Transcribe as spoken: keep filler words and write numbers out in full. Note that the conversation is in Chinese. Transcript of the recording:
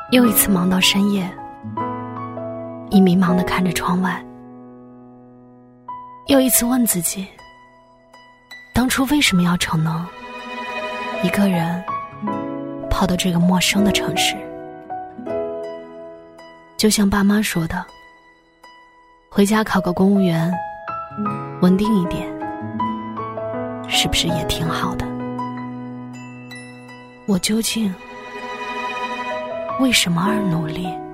又一次忙到深夜，你迷茫地看着窗外，又一次问自己，当初为什么要逞能一个人跑到这个陌生的城市？就像爸妈说的，回家考个公务员，稳定一点，是不是也挺好的？我究竟为什么而努力？